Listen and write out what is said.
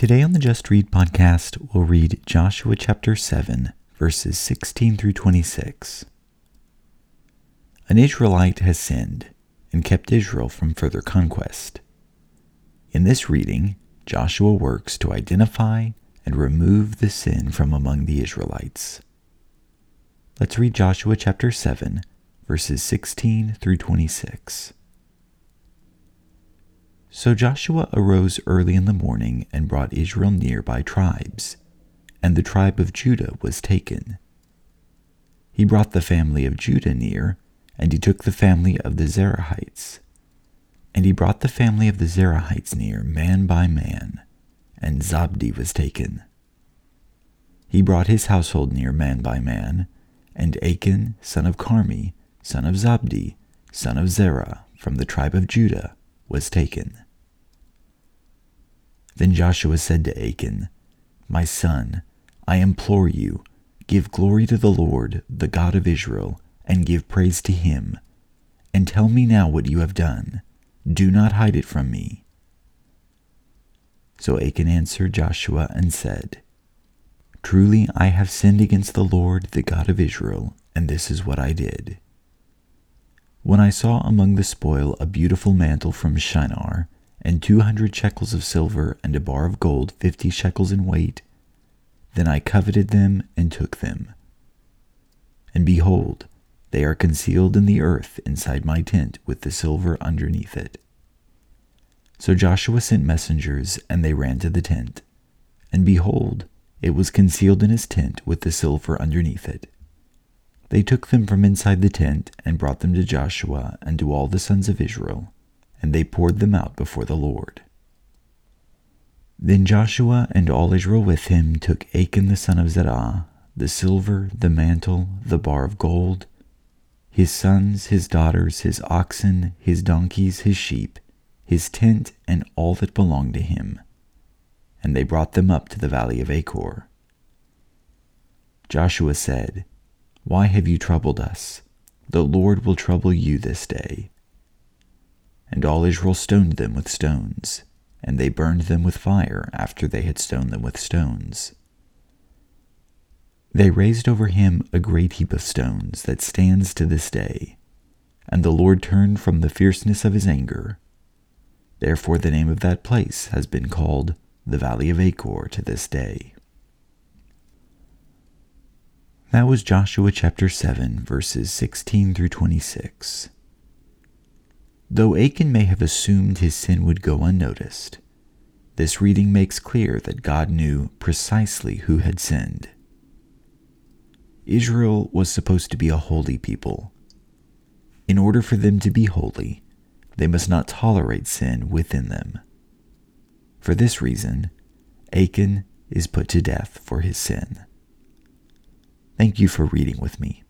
Today on the Just Read podcast, we'll read Joshua chapter 7, verses 16 through 26. An Israelite has sinned and kept Israel from further conquest. In this reading, Joshua works to identify and remove the sin from among the Israelites. Let's read Joshua chapter 7, verses 16 through 26. So Joshua arose early in the morning and brought Israel near by tribes, and the tribe of Judah was taken. He brought the family of Judah near, and he took the family of the Zerahites. And he brought the family of the Zerahites near, man by man, and Zabdi was taken. He brought his household near, man by man, and Achan, son of Carmi, son of Zabdi, son of Zerah, from the tribe of Judah, was taken. Then Joshua said to Achan, "My son, I implore you, give glory to the Lord, the God of Israel, and give praise to him, and tell me now what you have done. Do not hide it from me." So Achan answered Joshua and said, "Truly I have sinned against the Lord, the God of Israel, and this is what I did. When I saw among the spoil a beautiful mantle from Shinar, and 200 shekels of silver, and a bar of gold 50 shekels in weight, then I coveted them and took them. And behold, they are concealed in the earth inside my tent with the silver underneath it." So Joshua sent messengers, and they ran to the tent. And behold, it was concealed in his tent with the silver underneath it. They took them from inside the tent and brought them to Joshua and to all the sons of Israel, and they poured them out before the Lord. Then Joshua and all Israel with him took Achan the son of Zerah, the silver, the mantle, the bar of gold, his sons, his daughters, his oxen, his donkeys, his sheep, his tent, and all that belonged to him, and they brought them up to the valley of Achor. Joshua said, "Why have you troubled us? The Lord will trouble you this day." And all Israel stoned them with stones, and they burned them with fire after they had stoned them with stones. They raised over him a great heap of stones that stands to this day, and the Lord turned from the fierceness of his anger. Therefore the name of that place has been called the Valley of Achor to this day. That was Joshua chapter 7, verses 16 through 26. Though Achan may have assumed his sin would go unnoticed, this reading makes clear that God knew precisely who had sinned. Israel was supposed to be a holy people. In order for them to be holy, they must not tolerate sin within them. For this reason, Achan is put to death for his sin. Thank you for reading with me.